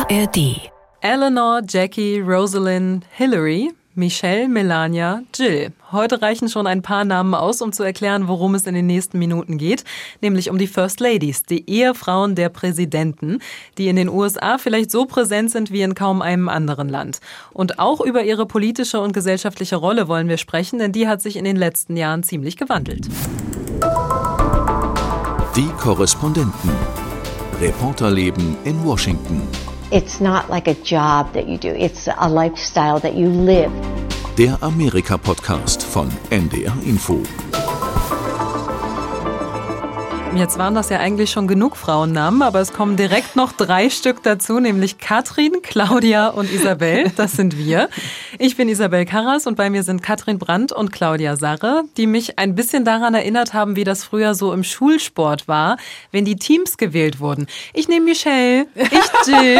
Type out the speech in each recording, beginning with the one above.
ARD. Eleanor, Jackie, Rosalind, Hillary, Michelle, Melania, Jill. Heute reichen schon ein paar Namen aus, um zu erklären, worum es in den nächsten Minuten geht. Nämlich um die First Ladies, die Ehefrauen der Präsidenten, die in den USA vielleicht so präsent sind wie in kaum einem anderen Land. Und auch über ihre politische und gesellschaftliche Rolle wollen wir sprechen, denn die hat sich in den letzten Jahren ziemlich gewandelt. Die Korrespondenten. Reporterleben in Washington. It's not like a job that you do, it's a lifestyle that you live. Der Amerika-Podcast von NDR Info. Jetzt waren das ja eigentlich schon genug Frauennamen, aber es kommen direkt noch 3 Stück dazu, nämlich Katrin, Claudia und Isabel. Das sind wir. Ich bin Isabel Karras und bei mir sind Katrin Brandt und Claudia Sarre, die mich ein bisschen daran erinnert haben, wie das früher so im Schulsport war, wenn die Teams gewählt wurden. Ich nehme Michelle, ich Jill.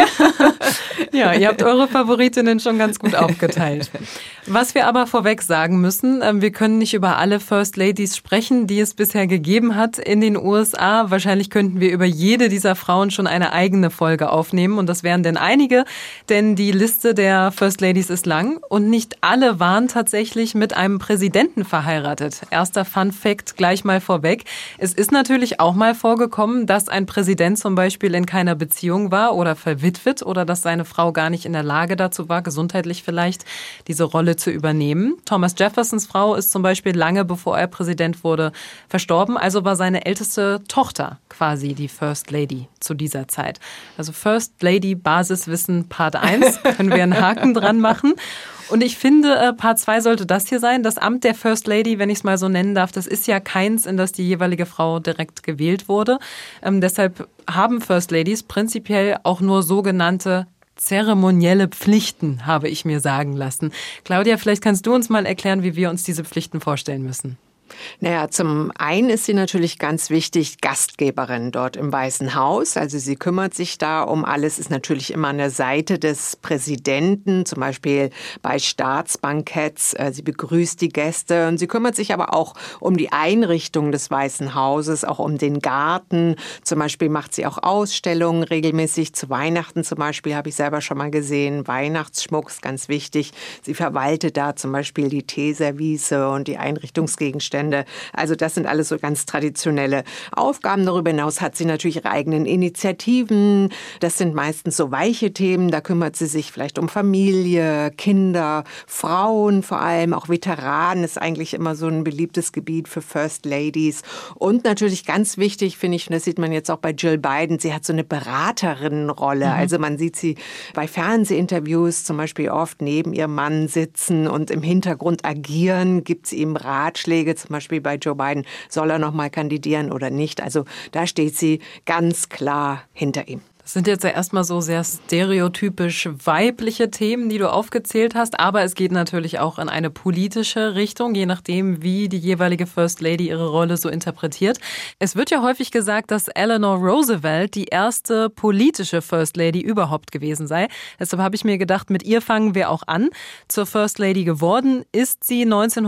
Ja, ihr habt eure Favoritinnen schon ganz gut aufgeteilt. Was wir aber vorweg sagen müssen, wir können nicht über alle First Ladies sprechen, die es bisher gegeben hat in den USA. Wahrscheinlich könnten wir über jede dieser Frauen schon eine eigene Folge aufnehmen und das wären denn einige, denn die Liste der First Ladies ist lang und nicht alle waren tatsächlich mit einem Präsidenten verheiratet. Erster Fun Fact gleich mal vorweg. Es ist natürlich auch mal vorgekommen, dass ein Präsident zum Beispiel in keiner Beziehung war oder verwitwet oder dass seine Frau gar nicht in der Lage dazu war, gesundheitlich vielleicht, diese Rolle zu übernehmen. Thomas Jeffersons Frau ist zum Beispiel lange bevor er Präsident wurde verstorben, also war seine älteste Tochter quasi die First Lady zu dieser Zeit. Also First Lady Basiswissen Part 1, können wir einen Haken dran machen. Und ich finde, Part 2 sollte das hier sein. Das Amt der First Lady, wenn ich es mal so nennen darf, das ist ja keins, in das die jeweilige Frau direkt gewählt wurde. Deshalb haben First Ladies prinzipiell auch nur sogenannte zeremonielle Pflichten, habe ich mir sagen lassen. Claudia, vielleicht kannst du uns mal erklären, wie wir uns diese Pflichten vorstellen müssen. Naja, zum einen ist sie natürlich ganz wichtig Gastgeberin dort im Weißen Haus. Also sie kümmert sich da um alles, ist natürlich immer an der Seite des Präsidenten, zum Beispiel bei Staatsbanketts. Sie begrüßt die Gäste und sie kümmert sich aber auch um die Einrichtung des Weißen Hauses, auch um den Garten. Zum Beispiel macht sie auch Ausstellungen regelmäßig. Zu Weihnachten zum Beispiel habe ich selber schon mal gesehen. Weihnachtsschmuck ist ganz wichtig. Sie verwaltet da zum Beispiel die Teeservice und die Einrichtungsgegenstände. Also das sind alles so ganz traditionelle Aufgaben. Darüber hinaus hat sie natürlich ihre eigenen Initiativen. Das sind meistens so weiche Themen. Da kümmert sie sich vielleicht um Familie, Kinder, Frauen vor allem. Auch Veteranen ist eigentlich immer so ein beliebtes Gebiet für First Ladies. Und natürlich ganz wichtig, finde ich, und das sieht man jetzt auch bei Jill Biden, sie hat so eine Beraterinnenrolle. Also man sieht sie bei Fernsehinterviews zum Beispiel oft neben ihrem Mann sitzen und im Hintergrund agieren, gibt sie ihm Ratschläge. Zum Beispiel bei Joe Biden, soll er noch mal kandidieren oder nicht? Also da steht sie ganz klar hinter ihm. Das sind jetzt ja erstmal so sehr stereotypisch weibliche Themen, die du aufgezählt hast, aber es geht natürlich auch in eine politische Richtung, je nachdem, wie die jeweilige First Lady ihre Rolle so interpretiert. Es wird ja häufig gesagt, dass Eleanor Roosevelt die erste politische First Lady überhaupt gewesen sei. Deshalb habe ich mir gedacht, mit ihr fangen wir auch an. Zur First Lady geworden ist sie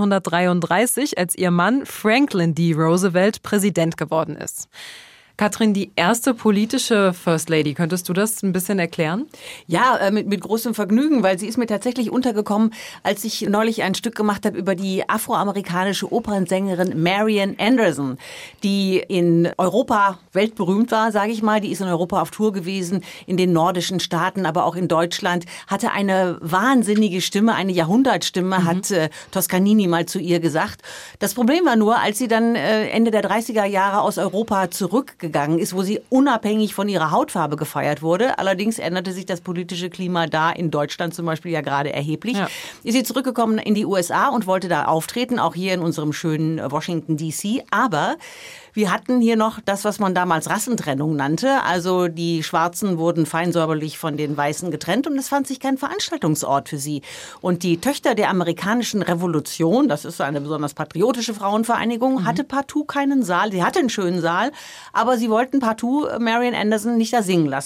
1933, als ihr Mann Franklin D. Roosevelt Präsident geworden ist. Katrin, die erste politische First Lady, könntest du das ein bisschen erklären? Ja, mit großem Vergnügen, weil sie ist mir tatsächlich untergekommen, als ich neulich ein Stück gemacht habe über die afroamerikanische Opernsängerin Marian Anderson, die in Europa weltberühmt war, sage ich mal. Die ist in Europa auf Tour gewesen, in den nordischen Staaten, aber auch in Deutschland, hatte eine wahnsinnige Stimme, eine Jahrhundertstimme, hat Toscanini mal zu ihr gesagt. Das Problem war nur, als sie dann Ende der 30er Jahre aus Europa zurückgegangen ist, wo sie unabhängig von ihrer Hautfarbe gefeiert wurde. Allerdings änderte sich das politische Klima da in Deutschland zum Beispiel ja gerade erheblich. Ja. Ist sie zurückgekommen in die USA und wollte da auftreten, auch hier in unserem schönen Washington D.C. Aber wir hatten hier noch das, was man damals Rassentrennung nannte. Also die Schwarzen wurden feinsäuberlich von den Weißen getrennt und es fand sich kein Veranstaltungsort für sie. Und die Töchter der amerikanischen Revolution, das ist eine besonders patriotische Frauenvereinigung, hatte partout keinen Saal. Sie hatte einen schönen Saal, aber sie wollten partout Marian Anderson nicht da singen lassen.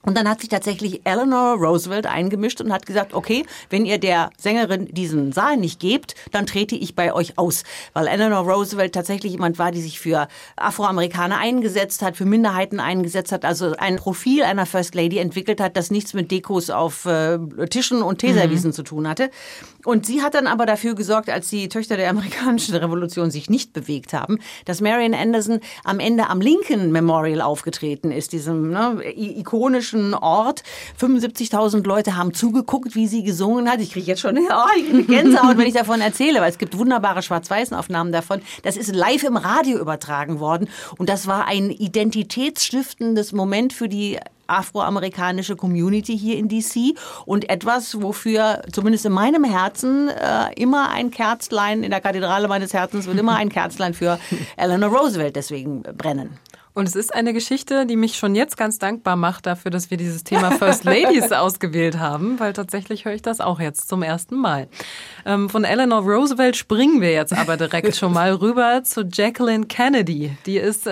Und dann hat sich tatsächlich Eleanor Roosevelt eingemischt und hat gesagt, okay, wenn ihr der Sängerin diesen Saal nicht gebt, dann trete ich bei euch aus. Weil Eleanor Roosevelt tatsächlich jemand war, die sich für Afroamerikaner eingesetzt hat, für Minderheiten eingesetzt hat, also ein Profil einer First Lady entwickelt hat, das nichts mit Dekos auf Tischen und Teeservicen zu tun hatte. Und sie hat dann aber dafür gesorgt, als die Töchter der amerikanischen Revolution sich nicht bewegt haben, dass Marian Anderson am Ende am Lincoln Memorial aufgetreten ist, diesem ikonischen Ort. 75.000 Leute haben zugeguckt, wie sie gesungen hat. Ich kriege jetzt schon eine Gänsehaut, wenn ich davon erzähle, weil es gibt wunderbare Schwarz-Weiß-Aufnahmen davon. Das ist live im Radio übertragen worden und das war ein identitätsstiftendes Moment für die afroamerikanische Community hier in D.C. und etwas, wofür zumindest in meinem Herzen immer ein Kerzlein, in der Kathedrale meines Herzens wird immer ein Kerzlein für Eleanor Roosevelt deswegen brennen. Und es ist eine Geschichte, die mich schon jetzt ganz dankbar macht dafür, dass wir dieses Thema First Ladies ausgewählt haben, weil tatsächlich höre ich das auch jetzt zum ersten Mal. Von Eleanor Roosevelt springen wir jetzt aber direkt schon mal rüber zu Jacqueline Kennedy. Die ist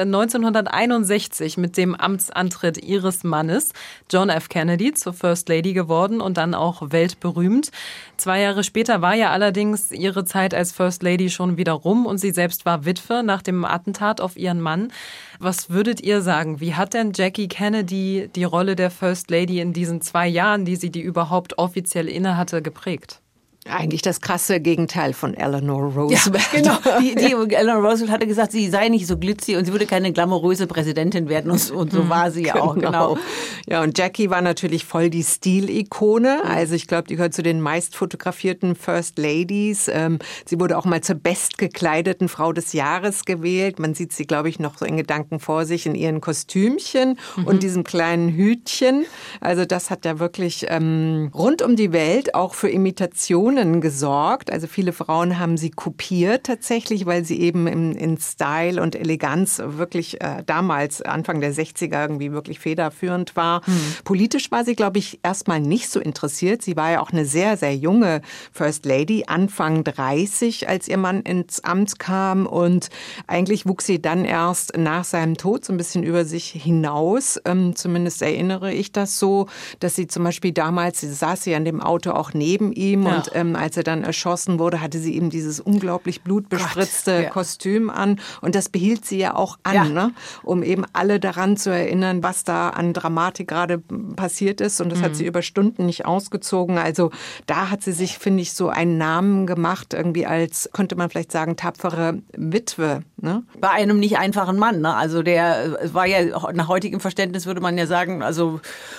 1961 mit dem Amtsantritt ihres Mannes, John F. Kennedy, zur First Lady geworden und dann auch weltberühmt. 2 Jahre später war ja allerdings ihre Zeit als First Lady schon wieder rum und sie selbst war Witwe nach dem Attentat auf ihren Mann. Was würdet ihr sagen? Wie hat denn Jackie Kennedy die Rolle der First Lady in diesen 2 Jahren, die sie die überhaupt offiziell innehatte, geprägt? Eigentlich das krasse Gegenteil von Eleanor Roosevelt. Ja, genau. Die Eleanor Roosevelt hatte gesagt, sie sei nicht so glitzy und sie würde keine glamouröse Präsidentin werden. Und so war sie ja auch, genau. Ja, und Jackie war natürlich voll die Stilikone. Also ich glaube, die gehört zu den meist fotografierten First Ladies. Sie wurde auch mal zur bestgekleideten Frau des Jahres gewählt. Man sieht sie, glaube ich, noch so in Gedanken vor sich in ihren Kostümchen und diesem kleinen Hütchen. Also das hat ja wirklich rund um die Welt auch für Imitationen gesorgt. Also viele Frauen haben sie kopiert tatsächlich, weil sie eben in Style und Eleganz wirklich damals, Anfang der 60er, irgendwie wirklich federführend war. Politisch war sie, glaube ich, erstmal nicht so interessiert. Sie war ja auch eine sehr, sehr junge First Lady, Anfang 30, als ihr Mann ins Amt kam. Und eigentlich wuchs sie dann erst nach seinem Tod so ein bisschen über sich hinaus. Zumindest erinnere ich das so, dass sie zum Beispiel damals, saß sie an dem Auto auch neben ihm und als er dann erschossen wurde, hatte sie eben dieses unglaublich blutbespritzte Kostüm an. Und das behielt sie ja auch an, ne? Um eben alle daran zu erinnern, was da an Dramatik gerade passiert ist. Und das hat sie über Stunden nicht ausgezogen. Also da hat sie sich, finde ich, so einen Namen gemacht, irgendwie als, könnte man vielleicht sagen, tapfere Witwe. Ne? Bei einem nicht einfachen Mann. Ne? Also der war ja, nach heutigem Verständnis würde man ja sagen, also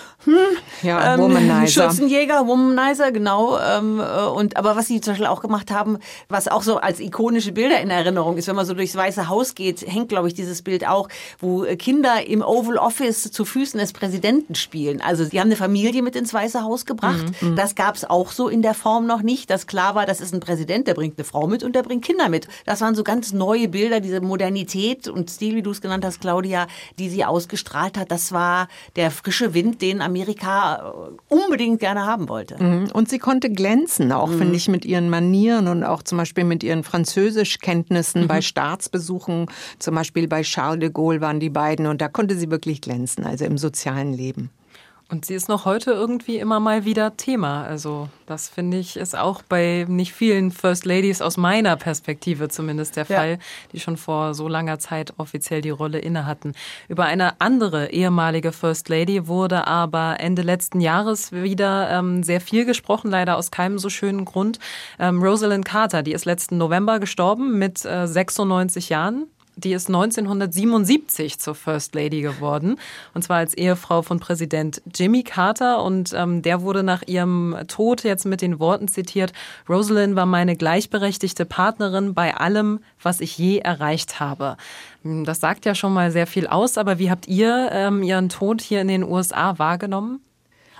Womanizer. Schürzenjäger, Womanizer, genau. Aber was sie zum Beispiel auch gemacht haben, was auch so als ikonische Bilder in Erinnerung ist, wenn man so durchs Weiße Haus geht, hängt, glaube ich, dieses Bild auch, wo Kinder im Oval Office zu Füßen des Präsidenten spielen. Also sie haben eine Familie mit ins Weiße Haus gebracht. Das gab es auch so in der Form noch nicht, dass klar war, das ist ein Präsident, der bringt eine Frau mit und der bringt Kinder mit. Das waren so ganz neue Bilder, diese Modernität und Stil, wie du es genannt hast, Claudia, die sie ausgestrahlt hat. Das war der frische Wind, den Amerika unbedingt gerne haben wollte. Und sie konnte glänzen, auch finde ich, mit ihren Manieren und auch zum Beispiel mit ihren Französischkenntnissen bei Staatsbesuchen. Zum Beispiel bei Charles de Gaulle waren die beiden und da konnte sie wirklich glänzen, also im sozialen Leben. Und sie ist noch heute irgendwie immer mal wieder Thema. Also das, finde ich, ist auch bei nicht vielen First Ladies aus meiner Perspektive zumindest der Fall, die schon vor so langer Zeit offiziell die Rolle inne hatten. Über eine andere ehemalige First Lady wurde aber Ende letzten Jahres wieder sehr viel gesprochen, leider aus keinem so schönen Grund. Rosalind Carter, die ist letzten November gestorben mit 96 Jahren. Die ist 1977 zur First Lady geworden, und zwar als Ehefrau von Präsident Jimmy Carter. Und der wurde nach ihrem Tod jetzt mit den Worten zitiert: Rosalind war meine gleichberechtigte Partnerin bei allem, was ich je erreicht habe. Das sagt ja schon mal sehr viel aus, aber wie habt ihr ihren Tod hier in den USA wahrgenommen?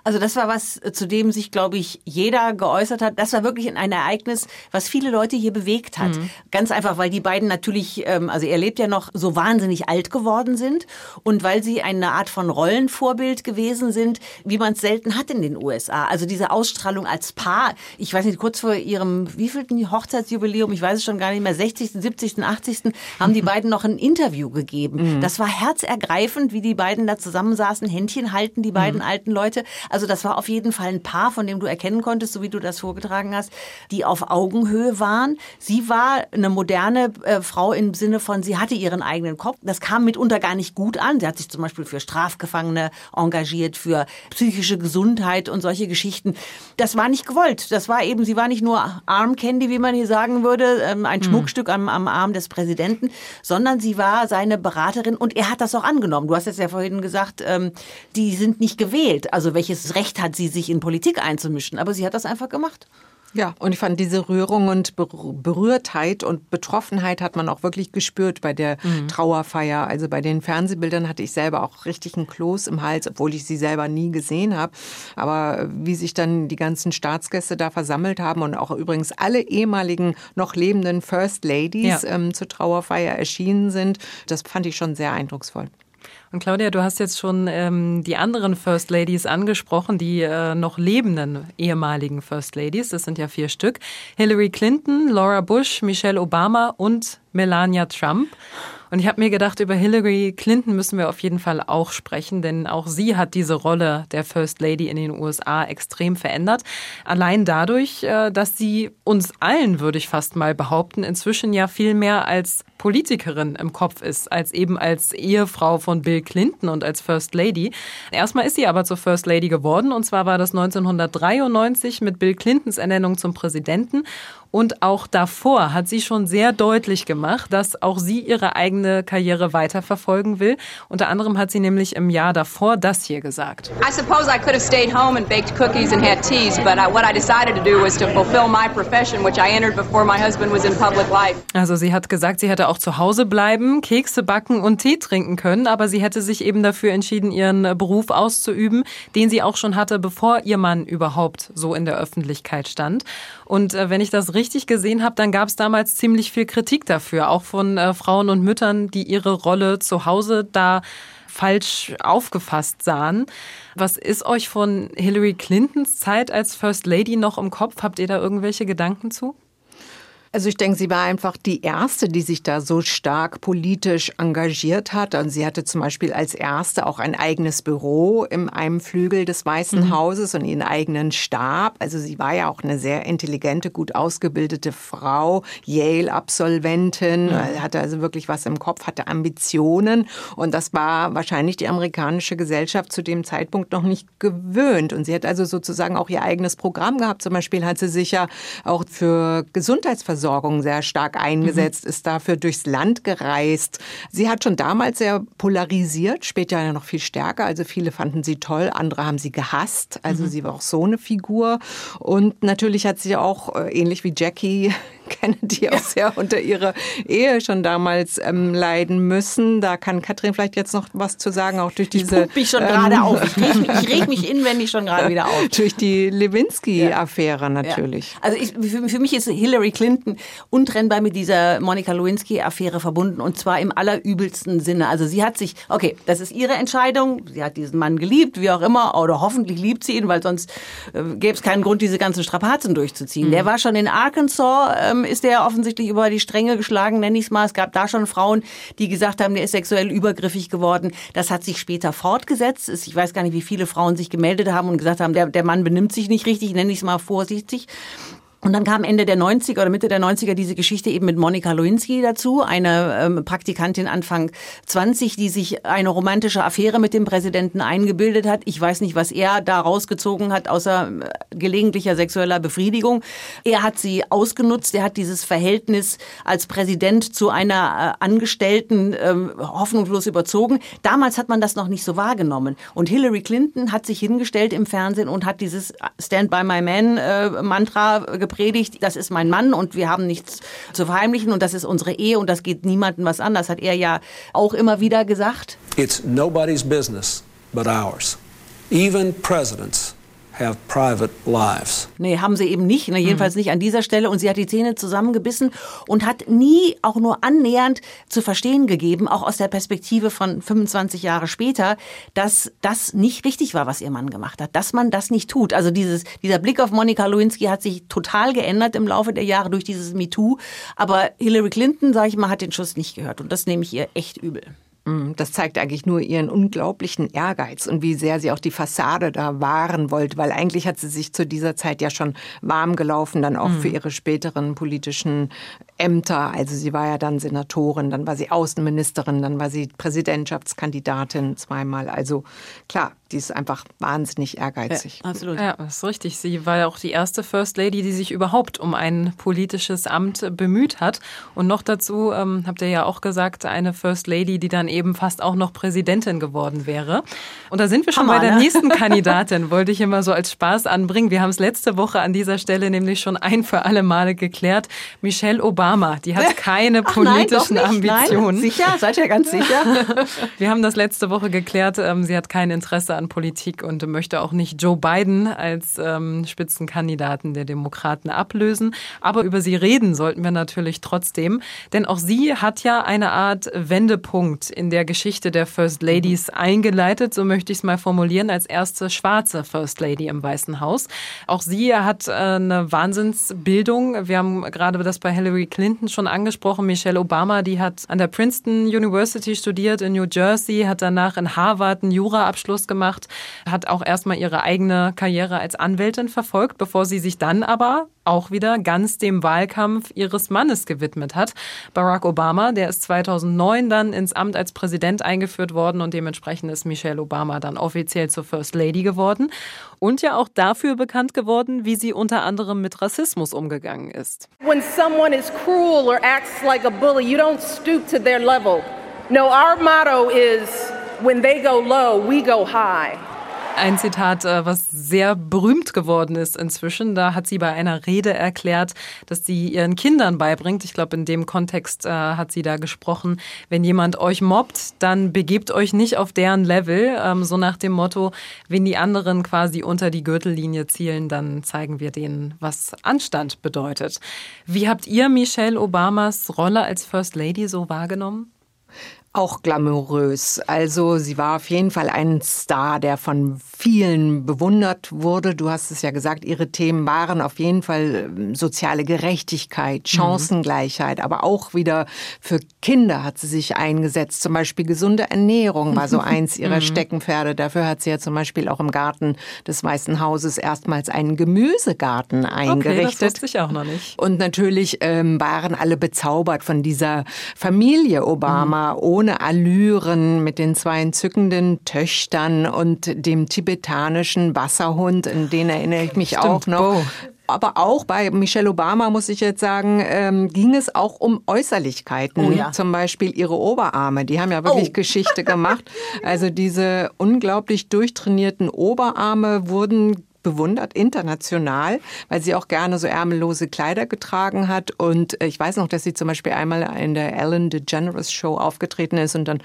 Also das war was, zu dem sich, glaube ich, jeder geäußert hat. Das war wirklich ein Ereignis, was viele Leute hier bewegt hat. Ganz einfach, weil die beiden natürlich, also er lebt ja noch, so wahnsinnig alt geworden sind und weil sie eine Art von Rollenvorbild gewesen sind, wie man es selten hat in den USA. Also diese Ausstrahlung als Paar, ich weiß nicht, kurz vor ihrem wievielten Hochzeitsjubiläum, ich weiß es schon gar nicht mehr, 60., 70., 80., haben die beiden noch ein Interview gegeben. Das war herzergreifend, wie die beiden da zusammensaßen, Händchen halten, die beiden alten Leute. Also das war auf jeden Fall ein Paar, von dem du erkennen konntest, so wie du das vorgetragen hast, die auf Augenhöhe waren. Sie war eine moderne Frau im Sinne von, sie hatte ihren eigenen Kopf. Das kam mitunter gar nicht gut an. Sie hat sich zum Beispiel für Strafgefangene engagiert, für psychische Gesundheit und solche Geschichten. Das war nicht gewollt. Das war eben, sie war nicht nur Arm Candy, wie man hier sagen würde, ein Schmuckstück am Arm des Präsidenten, sondern sie war seine Beraterin und er hat das auch angenommen. Du hast es ja vorhin gesagt, die sind nicht gewählt. Also welches Recht hat sie, sich in Politik einzumischen? Aber sie hat das einfach gemacht. Ja, und ich fand, diese Rührung und Berührtheit und Betroffenheit hat man auch wirklich gespürt bei der Trauerfeier. Also bei den Fernsehbildern hatte ich selber auch richtig einen Kloß im Hals, obwohl ich sie selber nie gesehen habe. Aber wie sich dann die ganzen Staatsgäste da versammelt haben und auch übrigens alle ehemaligen noch lebenden First Ladies zur Trauerfeier erschienen sind, das fand ich schon sehr eindrucksvoll. Und Claudia, du hast jetzt schon die anderen First Ladies angesprochen, die noch lebenden ehemaligen First Ladies. Das sind ja 4 Stück. Hillary Clinton, Laura Bush, Michelle Obama und Melania Trump. Und ich habe mir gedacht, über Hillary Clinton müssen wir auf jeden Fall auch sprechen, denn auch sie hat diese Rolle der First Lady in den USA extrem verändert. Allein dadurch, dass sie uns allen, würde ich fast mal behaupten, inzwischen ja viel mehr als Politikerin im Kopf ist, als eben als Ehefrau von Bill Clinton und als First Lady. Erstmal ist sie aber zur First Lady geworden, und zwar war das 1993 mit Bill Clintons Ernennung zum Präsidenten. Und auch davor hat sie schon sehr deutlich gemacht, dass auch sie ihre eigene Karriere weiterverfolgen will. Unter anderem hat sie nämlich im Jahr davor das hier gesagt. I suppose I could have stayed home and baked cookies and had teas, but what I decided to do was to fulfill my profession, which I entered before my husband was in public life. Also sie hat gesagt, sie hätte auch zu Hause bleiben, Kekse backen und Tee trinken können, aber sie hätte sich eben dafür entschieden, ihren Beruf auszuüben, den sie auch schon hatte, bevor ihr Mann überhaupt so in der Öffentlichkeit stand. Und wenn ich das richtig gesehen habe, dann gab es damals ziemlich viel Kritik dafür, auch von Frauen und Müttern, die ihre Rolle zu Hause da falsch aufgefasst sahen. Was ist euch von Hillary Clintons Zeit als First Lady noch im Kopf? Habt ihr da irgendwelche Gedanken zu? Also ich denke, sie war einfach die Erste, die sich da so stark politisch engagiert hat. Und sie hatte zum Beispiel als Erste auch ein eigenes Büro in einem Flügel des Weißen Hauses und ihren eigenen Stab. Also sie war ja auch eine sehr intelligente, gut ausgebildete Frau, Yale-Absolventin, hatte also wirklich was im Kopf, hatte Ambitionen. Und das war wahrscheinlich die amerikanische Gesellschaft zu dem Zeitpunkt noch nicht gewöhnt. Und sie hat also sozusagen auch ihr eigenes Programm gehabt. Zum Beispiel hat sie sich ja auch für Gesundheitsversorgung sehr stark eingesetzt, ist dafür durchs Land gereist. Sie hat schon damals sehr polarisiert, später ja noch viel stärker. Also viele fanden sie toll, andere haben sie gehasst. Also sie war auch so eine Figur. Und natürlich hat sie auch, ähnlich wie Jackie Kennedy, auch sehr unter ihrer Ehe schon damals leiden müssen. Da kann Katrin vielleicht jetzt noch was zu sagen, auch durch diese... Ich pump mich schon gerade auf. Ich reg mich inwendig schon gerade wieder auf. Durch die Lewinsky-Affäre natürlich. Ja. Also für mich ist Hillary Clinton untrennbar mit dieser Monica Lewinsky-Affäre verbunden, und zwar im allerübelsten Sinne. Also sie hat sich, okay, das ist ihre Entscheidung, sie hat diesen Mann geliebt, wie auch immer, oder hoffentlich liebt sie ihn, weil sonst gäbe es keinen Grund, diese ganzen Strapazen durchzuziehen. Der war schon in Arkansas, ist der offensichtlich über die Stränge geschlagen, nenne ich es mal. Es gab da schon Frauen, die gesagt haben, der ist sexuell übergriffig geworden. Das hat sich später fortgesetzt. Ich weiß gar nicht, wie viele Frauen sich gemeldet haben und gesagt haben, der Mann benimmt sich nicht richtig, nenne ich es mal vorsichtig. Und dann kam Ende der 90er oder Mitte der 90er diese Geschichte eben mit Monica Lewinsky dazu, eine Praktikantin Anfang 20, die sich eine romantische Affäre mit dem Präsidenten eingebildet hat. Ich weiß nicht, was er da rausgezogen hat, außer gelegentlicher sexueller Befriedigung. Er hat sie ausgenutzt, er hat dieses Verhältnis als Präsident zu einer Angestellten hoffnungslos überzogen. Damals hat man das noch nicht so wahrgenommen. Und Hillary Clinton hat sich hingestellt im Fernsehen und hat dieses Stand by my man Mantra gepredigt. Das ist mein Mann und wir haben nichts zu verheimlichen und das ist unsere Ehe und das geht niemandem was an. Das hat er ja auch immer wieder gesagt. It's nobody's business but ours. Even presidents have private lives. Nee, haben sie eben nicht, jedenfalls nicht an dieser Stelle. Und sie hat die Zähne zusammengebissen und hat nie auch nur annähernd zu verstehen gegeben, auch aus der Perspektive von 25 Jahre später, dass das nicht richtig war, was ihr Mann gemacht hat, dass man das nicht tut. Also dieser Blick auf Monica Lewinsky hat sich total geändert im Laufe der Jahre durch dieses MeToo. Aber Hillary Clinton, sage ich mal, hat den Schuss nicht gehört. Und das nehme ich ihr echt übel. Das zeigt eigentlich nur ihren unglaublichen Ehrgeiz und wie sehr sie auch die Fassade da wahren wollte, weil eigentlich hat sie sich zu dieser Zeit ja schon warm gelaufen, dann auch für ihre späteren politischen Ämter. Also sie war ja dann Senatorin, dann war sie Außenministerin, dann war sie Präsidentschaftskandidatin zweimal. Also klar, die ist einfach wahnsinnig ehrgeizig. Ja, absolut. Ja, das ist richtig. Sie war ja auch die erste First Lady, die sich überhaupt um ein politisches Amt bemüht hat. Und noch dazu, habt ihr ja auch gesagt, eine First Lady, die dann eben fast auch noch Präsidentin geworden wäre. Und da sind wir schon bei der nächsten Kandidatin, wollte ich immer so als Spaß anbringen. Wir haben es letzte Woche an dieser Stelle nämlich schon ein für alle Male geklärt. Michelle Obama, die hat keine politischen Ambitionen. Nein, sicher? Seid ihr ganz sicher? Wir haben das letzte Woche geklärt. Sie hat kein Interesse an Politik und möchte auch nicht Joe Biden als Spitzenkandidaten der Demokraten ablösen. Aber über sie reden sollten wir natürlich trotzdem. Denn auch sie hat ja eine Art Wendepunkt in der Geschichte der First Ladies eingeleitet, so möchte ich es mal formulieren, als erste schwarze First Lady im Weißen Haus. Auch sie hat eine Wahnsinnsbildung. Wir haben gerade das bei Hillary Clinton schon angesprochen. Michelle Obama, die hat an der Princeton University studiert in New Jersey, hat danach in Harvard einen Jura-Abschluss gemacht, hat auch erstmal ihre eigene Karriere als Anwältin verfolgt, bevor sie sich dann aber auch wieder ganz dem Wahlkampf ihres Mannes gewidmet hat. Barack Obama, der ist 2009 dann ins Amt als Präsident eingeführt worden und dementsprechend ist Michelle Obama dann offiziell zur First Lady geworden und ja auch dafür bekannt geworden, wie sie unter anderem mit Rassismus umgegangen ist. When someone is cruel or acts like a bully, you don't stoop to their level. No, our motto is when they go low, we go high. Ein Zitat, was sehr berühmt geworden ist inzwischen. Da hat sie bei einer Rede erklärt, dass sie ihren Kindern beibringt. Ich glaube, in dem Kontext hat sie da gesprochen, wenn jemand euch mobbt, dann begebt euch nicht auf deren Level. So nach dem Motto, wenn die anderen quasi unter die Gürtellinie zielen, dann zeigen wir denen, was Anstand bedeutet. Wie habt ihr Michelle Obamas Rolle als First Lady so wahrgenommen? Auch glamourös. Also sie war auf jeden Fall ein Star, der von vielen bewundert wurde. Du hast es ja gesagt, ihre Themen waren auf jeden Fall soziale Gerechtigkeit, Chancengleichheit, aber auch wieder für Kinder hat sie sich eingesetzt. Zum Beispiel gesunde Ernährung war so eins ihrer Steckenpferde. Dafür hat sie ja zum Beispiel auch im Garten des Weißen Hauses erstmals einen Gemüsegarten eingerichtet. Okay, das wusste ich auch noch nicht. Und natürlich waren alle bezaubert von dieser Familie Obama, ohne Allüren, mit den 2 entzückenden Töchtern und dem tibetanischen Wasserhund, in den erinnere ich mich auch noch. Bo. Aber auch bei Michelle Obama, muss ich jetzt sagen, ging es auch um Äußerlichkeiten. Oh ja. Zum Beispiel ihre Oberarme. Die haben ja wirklich Geschichte gemacht. Also diese unglaublich durchtrainierten Oberarme wurden bewundert, international, weil sie auch gerne so ärmellose Kleider getragen hat. Und ich weiß noch, dass sie zum Beispiel einmal in der Ellen DeGeneres Show aufgetreten ist und dann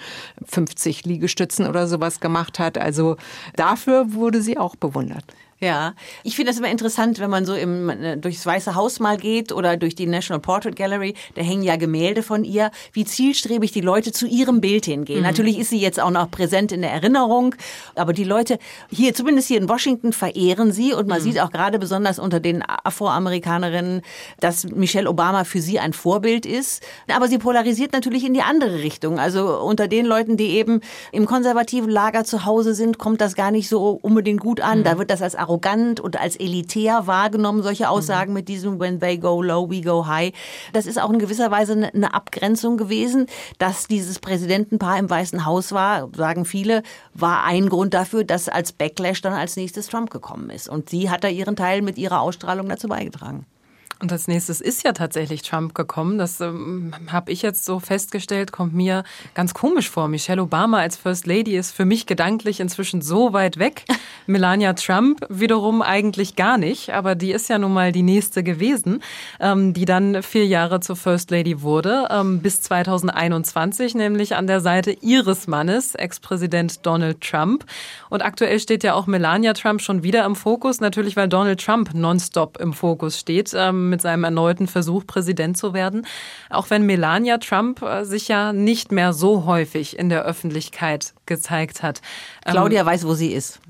50 Liegestützen oder sowas gemacht hat. Also dafür wurde sie auch bewundert. Ja, ich finde das immer interessant, wenn man so durchs Weiße Haus mal geht oder durch die National Portrait Gallery, da hängen ja Gemälde von ihr, wie zielstrebig die Leute zu ihrem Bild hingehen. Natürlich ist sie jetzt auch noch präsent in der Erinnerung, aber die Leute hier, zumindest hier in Washington, verehren sie und man sieht auch gerade besonders unter den Afroamerikanerinnen, dass Michelle Obama für sie ein Vorbild ist. Aber sie polarisiert natürlich in die andere Richtung. Also unter den Leuten, die eben im konservativen Lager zu Hause sind, kommt das gar nicht so unbedingt gut an. Da wird das als arrogant und als elitär wahrgenommen, solche Aussagen mit diesem when they go low, we go high. Das ist auch in gewisser Weise eine Abgrenzung gewesen, dass dieses Präsidentenpaar im Weißen Haus war, sagen viele, war ein Grund dafür, dass als Backlash dann als nächstes Trump gekommen ist. Und sie hat da ihren Teil mit ihrer Ausstrahlung dazu beigetragen. Und als nächstes ist ja tatsächlich Trump gekommen. Das habe ich jetzt so festgestellt, kommt mir ganz komisch vor. Michelle Obama als First Lady ist für mich gedanklich inzwischen so weit weg. Melania Trump wiederum eigentlich gar nicht. Aber die ist ja nun mal die nächste gewesen, die dann 4 Jahre zur First Lady wurde. Bis 2021, nämlich an der Seite ihres Mannes, Ex-Präsident Donald Trump. Und aktuell steht ja auch Melania Trump schon wieder im Fokus. Natürlich, weil Donald Trump nonstop im Fokus steht. Mit seinem erneuten Versuch, Präsident zu werden. Auch wenn Melania Trump sich ja nicht mehr so häufig in der Öffentlichkeit gezeigt hat. Claudia weiß, wo sie ist.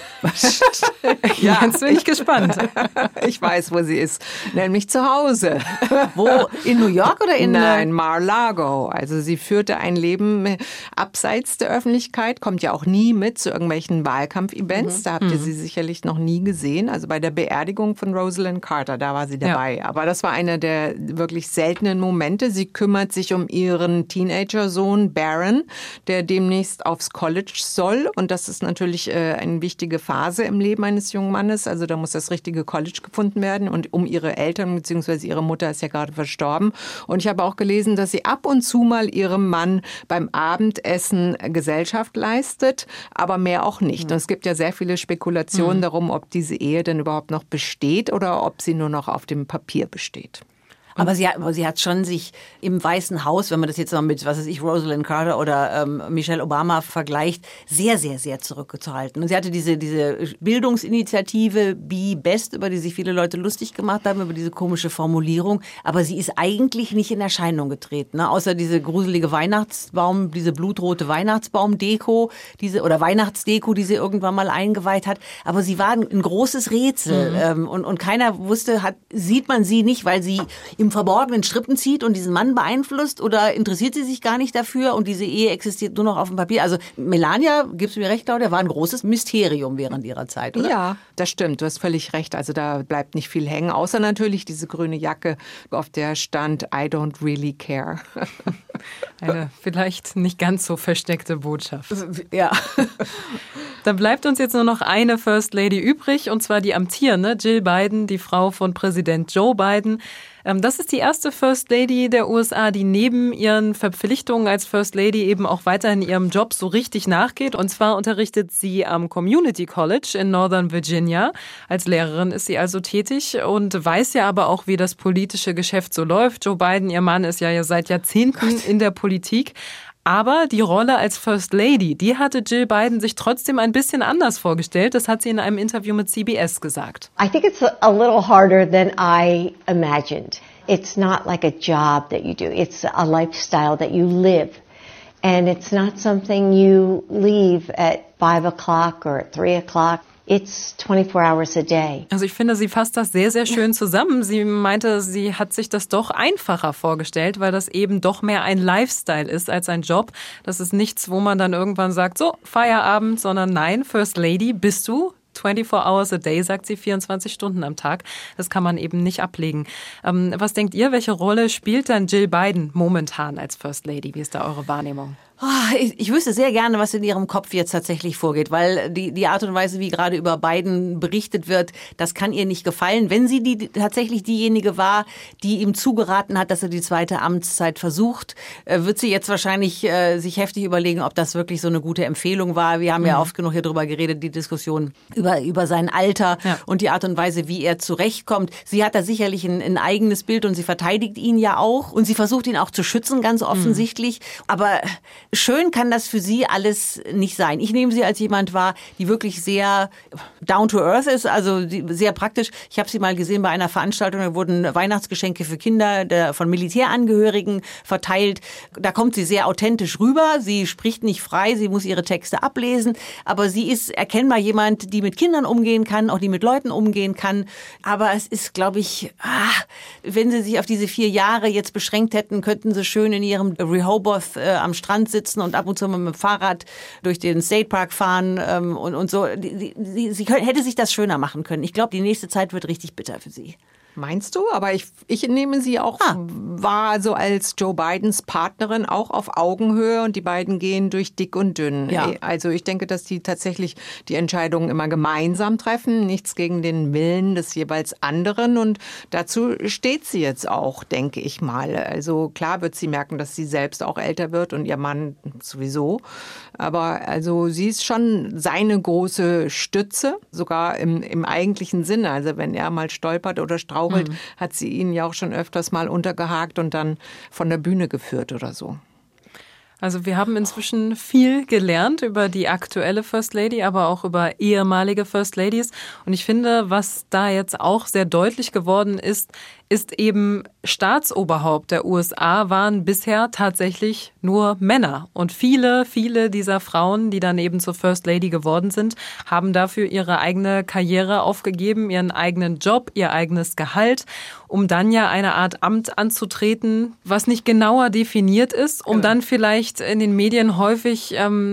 Ja, jetzt bin ich gespannt. Ich weiß, wo sie ist, nämlich zu Hause. Wo? In New York oder in... Nein, Mar-a-Lago. Also sie führte ein Leben abseits der Öffentlichkeit, kommt ja auch nie mit zu irgendwelchen Wahlkampf-Events. Da habt ihr sie sicherlich noch nie gesehen. Also bei der Beerdigung von Rosalind Carter, da war sie dabei. Ja. Aber das war einer der wirklich seltenen Momente. Sie kümmert sich um ihren Teenager-Sohn Barron, der demnächst aufs College soll. Und das ist natürlich eine wichtige Phase im Leben eines jungen Mannes. Also da muss das richtige College gefunden werden. Und um ihre Eltern bzw. ihre Mutter ist ja gerade verstorben. Und ich habe auch gelesen, dass sie ab und zu mal ihrem Mann beim Abendessen Gesellschaft leistet, aber mehr auch nicht. Und es gibt ja sehr viele Spekulationen darum, ob diese Ehe denn überhaupt noch besteht oder ob sie nur noch auf dem Papier besteht. Aber sie hat schon sich im Weißen Haus, wenn man das jetzt mal mit, was weiß ich, Rosalind Carter oder Michelle Obama vergleicht, sehr, sehr, sehr zurückgehalten. Und sie hatte diese Bildungsinitiative Be Best, über die sich viele Leute lustig gemacht haben, über diese komische Formulierung. Aber sie ist eigentlich nicht in Erscheinung getreten, ne? Außer diese gruselige diese blutrote Weihnachtsbaumdeko, oder Weihnachtsdeko, die sie irgendwann mal eingeweiht hat. Aber sie war ein großes Rätsel. Und keiner wusste, sieht man sie nicht, weil sie im Verborgenen Strippen zieht und diesen Mann beeinflusst, oder interessiert sie sich gar nicht dafür und diese Ehe existiert nur noch auf dem Papier? Also Melania, gibst du mir recht, Claudia, war ein großes Mysterium während ihrer Zeit, oder? Ja, das stimmt, du hast völlig recht. Also da bleibt nicht viel hängen, außer natürlich diese grüne Jacke, auf der stand I don't really care. Eine vielleicht nicht ganz so versteckte Botschaft. Ja. Dann bleibt uns jetzt nur noch eine First Lady übrig, und zwar die amtierende Jill Biden, die Frau von Präsident Joe Biden. Das ist die erste First Lady der USA, die neben ihren Verpflichtungen als First Lady eben auch weiterhin ihrem Job so richtig nachgeht. Und zwar unterrichtet sie am Community College in Northern Virginia. Als Lehrerin ist sie also tätig und weiß ja aber auch, wie das politische Geschäft so läuft. Joe Biden, ihr Mann, ist ja seit Jahrzehnten in der Politik. Aber die Rolle als First Lady, die hatte Jill Biden sich trotzdem ein bisschen anders vorgestellt. Das hat sie in einem Interview mit CBS gesagt. I think it's a little harder than I imagined. It's not like a job that you do. It's a lifestyle that you live. And it's not something you leave at 5 o'clock or at 3 o'clock. It's 24 hours a day. Also ich finde, sie fasst das sehr, sehr schön zusammen. Sie meinte, sie hat sich das doch einfacher vorgestellt, weil das eben doch mehr ein Lifestyle ist als ein Job. Das ist nichts, wo man dann irgendwann sagt, so, Feierabend, sondern nein, First Lady bist du. 24 hours a day, sagt sie, 24 Stunden am Tag. Das kann man eben nicht ablegen. Was denkt ihr, welche Rolle spielt dann Jill Biden momentan als First Lady? Wie ist da eure Wahrnehmung? Ich wüsste sehr gerne, was in ihrem Kopf jetzt tatsächlich vorgeht, weil die Art und Weise, wie gerade über Biden berichtet wird, das kann ihr nicht gefallen. Wenn sie tatsächlich diejenige war, die ihm zugeraten hat, dass er die zweite Amtszeit versucht, wird sie jetzt wahrscheinlich sich heftig überlegen, ob das wirklich so eine gute Empfehlung war. Wir haben ja oft genug hier drüber geredet, die Diskussion über sein Alter und die Art und Weise, wie er zurechtkommt. Sie hat da sicherlich ein eigenes Bild und sie verteidigt ihn ja auch und sie versucht ihn auch zu schützen, ganz offensichtlich. Aber schön kann das für sie alles nicht sein. Ich nehme sie als jemand wahr, die wirklich sehr down to earth ist, also sehr praktisch. Ich habe sie mal gesehen bei einer Veranstaltung, da wurden Weihnachtsgeschenke für Kinder von Militärangehörigen verteilt. Da kommt sie sehr authentisch rüber. Sie spricht nicht frei, sie muss ihre Texte ablesen, aber sie ist erkennbar jemand, die mit Kindern umgehen kann, auch die mit Leuten umgehen kann. Aber es ist, glaube ich, wenn sie sich auf diese 4 Jahre jetzt beschränkt hätten, könnten sie schön in ihrem Rehoboth am Strand sitzen und ab und zu mal mit dem Fahrrad durch den State Park fahren und so. Sie hätte sich das schöner machen können. Ich glaube, die nächste Zeit wird richtig bitter für sie. Meinst du? Aber ich nehme sie auch wahr, so als Joe Bidens Partnerin, auch auf Augenhöhe, und die beiden gehen durch dick und dünn. Ja. Also ich denke, dass die tatsächlich die Entscheidungen immer gemeinsam treffen, nichts gegen den Willen des jeweils anderen, und dazu steht sie jetzt auch, denke ich mal. Also klar wird sie merken, dass sie selbst auch älter wird und ihr Mann sowieso, aber also sie ist schon seine große Stütze, sogar im eigentlichen Sinne. Also wenn er mal stolpert oder strauchelt, hat sie ihn ja auch schon öfters mal untergehakt und dann von der Bühne geführt oder so. Also wir haben inzwischen viel gelernt über die aktuelle First Lady, aber auch über ehemalige First Ladies. Und ich finde, was da jetzt auch sehr deutlich geworden ist eben, Staatsoberhaupt der USA waren bisher tatsächlich nur Männer. Und viele dieser Frauen, die dann eben zur First Lady geworden sind, haben dafür ihre eigene Karriere aufgegeben, ihren eigenen Job, ihr eigenes Gehalt, um dann ja eine Art Amt anzutreten, was nicht genauer definiert ist, um dann vielleicht in den Medien häufig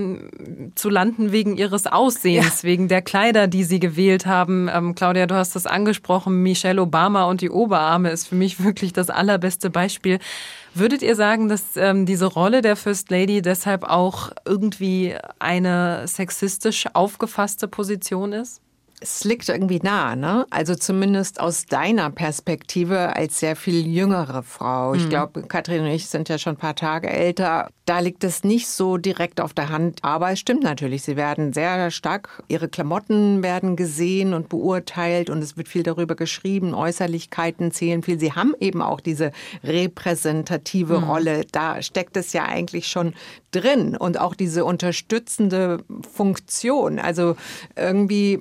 zu landen wegen ihres Aussehens, wegen der Kleider, die sie gewählt haben. Claudia, du hast das angesprochen, Michelle Obama und die Oberarme ist für mich wirklich das allerbeste Beispiel. Würdet ihr sagen, dass diese Rolle der First Lady deshalb auch irgendwie eine sexistisch aufgefasste Position ist? Es liegt irgendwie nah, ne? Also zumindest aus deiner Perspektive als sehr viel jüngere Frau. Ich glaube, Katrin und ich sind ja schon ein paar Tage älter. Da liegt es nicht so direkt auf der Hand. Aber es stimmt natürlich, sie werden sehr stark, ihre Klamotten werden gesehen und beurteilt und es wird viel darüber geschrieben. Äußerlichkeiten zählen viel. Sie haben eben auch diese repräsentative Rolle. Da steckt es ja eigentlich schon drin und auch diese unterstützende Funktion. Also irgendwie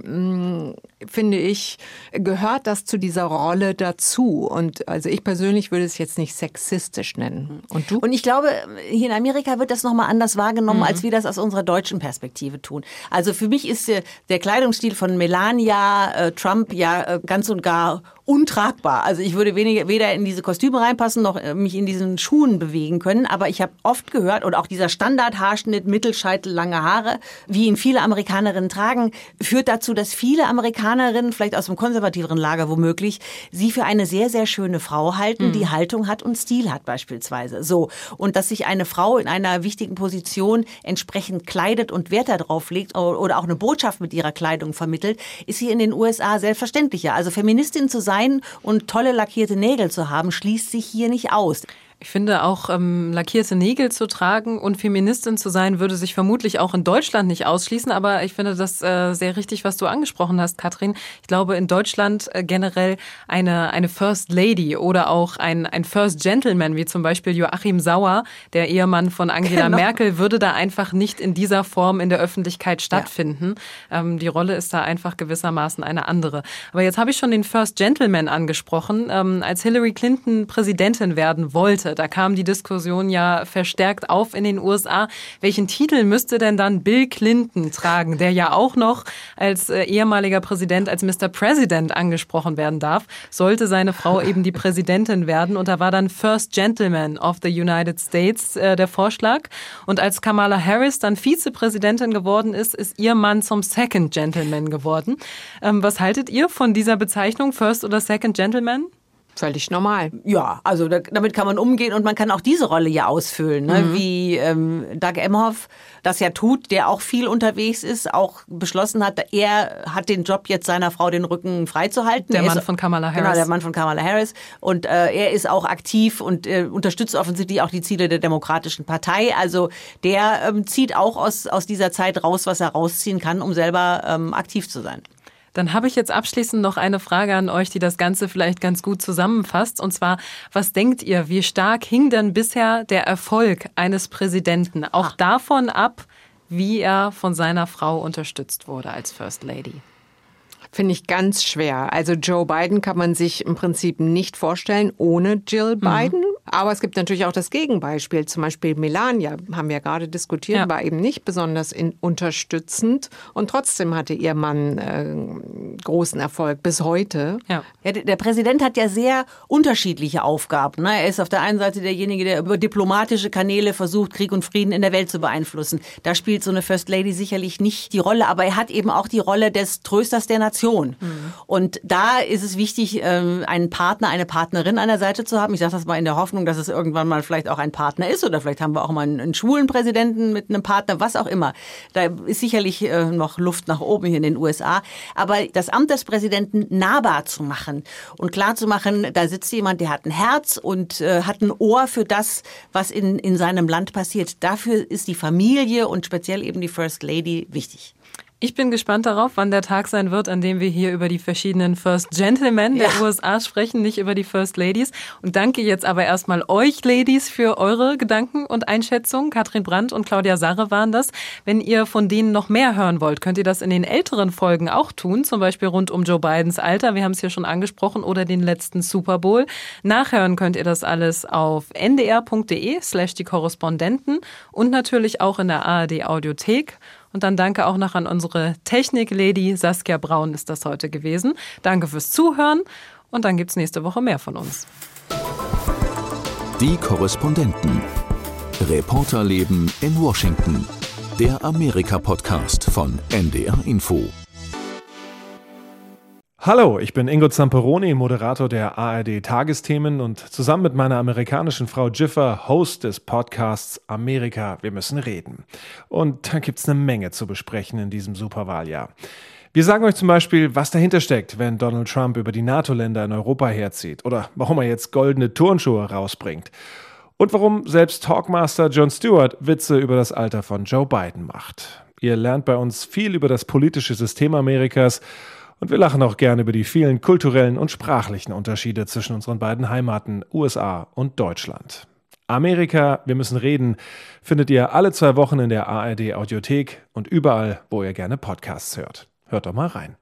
finde ich, gehört das zu dieser Rolle dazu. Und also ich persönlich würde es jetzt nicht sexistisch nennen. Und du? Und ich glaube, hier in Amerika wird das nochmal anders wahrgenommen, als wir das aus unserer deutschen Perspektive tun. Also für mich ist der Kleidungsstil von Melania Trump ja ganz und gar untragbar. Also ich würde weder in diese Kostüme reinpassen, noch mich in diesen Schuhen bewegen können. Aber ich habe oft gehört, und auch dieser Standardhaarschnitt, Mittelscheitel, lange Haare, wie ihn viele Amerikanerinnen tragen, führt dazu, dass viele Amerikanerinnen, vielleicht aus dem konservativeren Lager womöglich, sie für eine sehr, sehr schöne Frau halten, die Haltung hat und Stil hat beispielsweise. So. Und dass sich eine Frau in einer wichtigen Position entsprechend kleidet und Wert darauf legt oder auch eine Botschaft mit ihrer Kleidung vermittelt, ist hier in den USA selbstverständlicher. Also Feministin zu sein und tolle lackierte Nägel zu haben, schließt sich hier nicht aus. Ich finde auch, lackierte Nägel zu tragen und Feministin zu sein, würde sich vermutlich auch in Deutschland nicht ausschließen. Aber ich finde das sehr richtig, was du angesprochen hast, Katrin. Ich glaube, in Deutschland generell eine First Lady oder auch ein First Gentleman, wie zum Beispiel Joachim Sauer, der Ehemann von Angela Merkel, würde da einfach nicht in dieser Form in der Öffentlichkeit stattfinden. Ja. Die Rolle ist da einfach gewissermaßen eine andere. Aber jetzt habe ich schon den First Gentleman angesprochen. Als Hillary Clinton Präsidentin werden wollte, da kam die Diskussion ja verstärkt auf in den USA. Welchen Titel müsste denn dann Bill Clinton tragen, der ja auch noch als ehemaliger Präsident als Mr. President angesprochen werden darf, sollte seine Frau eben die Präsidentin werden. Und da war dann First Gentleman of the United States der Vorschlag. Und als Kamala Harris dann Vizepräsidentin geworden ist, ist ihr Mann zum Second Gentleman geworden. Was haltet ihr von dieser Bezeichnung, First oder Second Gentleman? Völlig normal. Ja, also damit kann man umgehen und man kann auch diese Rolle ja ausfüllen, ne? Wie Doug Emhoff das ja tut, der auch viel unterwegs ist, auch beschlossen hat, er hat den Job jetzt seiner Frau den Rücken freizuhalten. Der Mann von Kamala Harris. Genau, der Mann von Kamala Harris. Und er ist auch aktiv und unterstützt offensichtlich auch die Ziele der Demokratischen Partei. Also der zieht auch aus dieser Zeit raus, was er rausziehen kann, um selber aktiv zu sein. Dann habe ich jetzt abschließend noch eine Frage an euch, die das Ganze vielleicht ganz gut zusammenfasst. Und zwar, was denkt ihr, wie stark hing denn bisher der Erfolg eines Präsidenten auch davon ab, wie er von seiner Frau unterstützt wurde als First Lady? Finde ich ganz schwer. Also Joe Biden kann man sich im Prinzip nicht vorstellen ohne Jill Biden. Aber es gibt natürlich auch das Gegenbeispiel. Zum Beispiel Melania, haben wir ja gerade diskutiert, war eben nicht besonders unterstützend. Und trotzdem hatte ihr Mann großen Erfolg bis heute. Ja, der Präsident hat ja sehr unterschiedliche Aufgaben. Er ist auf der einen Seite derjenige, der über diplomatische Kanäle versucht, Krieg und Frieden in der Welt zu beeinflussen. Da spielt so eine First Lady sicherlich nicht die Rolle, aber er hat eben auch die Rolle des Trösters der Nation. Und da ist es wichtig, einen Partner, eine Partnerin an der Seite zu haben. Ich sage das mal in der Hoffnung, dass es irgendwann mal vielleicht auch ein Partner ist oder vielleicht haben wir auch mal einen schwulen Präsidenten mit einem Partner, was auch immer. Da ist sicherlich noch Luft nach oben hier in den USA. Aber das Amt des Präsidenten nahbar zu machen und klar zu machen, da sitzt jemand, der hat ein Herz und hat ein Ohr für das, was in seinem Land passiert. Dafür ist die Familie und speziell eben die First Lady wichtig. Ich bin gespannt darauf, wann der Tag sein wird, an dem wir hier über die verschiedenen First Gentlemen der USA sprechen, nicht über die First Ladies. Und danke jetzt aber erstmal euch Ladies für eure Gedanken und Einschätzungen. Katrin Brandt und Claudia Sarre waren das. Wenn ihr von denen noch mehr hören wollt, könnt ihr das in den älteren Folgen auch tun, zum Beispiel rund um Joe Bidens Alter, wir haben es hier schon angesprochen, oder den letzten Super Bowl. Nachhören könnt ihr das alles auf ndr.de/die Korrespondenten und natürlich auch in der ARD Audiothek. Und dann danke auch noch an unsere Technik-Lady Saskia Braun ist das heute gewesen. Danke fürs Zuhören und dann gibt's nächste Woche mehr von uns. Die Korrespondenten. Reporterleben in Washington. Der Amerika-Podcast von NDR Info. Hallo, ich bin Ingo Zamperoni, Moderator der ARD-Tagesthemen und zusammen mit meiner amerikanischen Frau Jiffer Host des Podcasts Amerika, wir müssen reden. Und da gibt's eine Menge zu besprechen in diesem Superwahljahr. Wir sagen euch zum Beispiel, was dahinter steckt, wenn Donald Trump über die NATO-Länder in Europa herzieht oder warum er jetzt goldene Turnschuhe rausbringt. Und warum selbst Talkmaster Jon Stewart Witze über das Alter von Joe Biden macht. Ihr lernt bei uns viel über das politische System Amerikas. Und wir lachen auch gerne über die vielen kulturellen und sprachlichen Unterschiede zwischen unseren beiden Heimaten, USA und Deutschland. Amerika, wir müssen reden, findet ihr alle 2 Wochen in der ARD Audiothek und überall, wo ihr gerne Podcasts hört. Hört doch mal rein.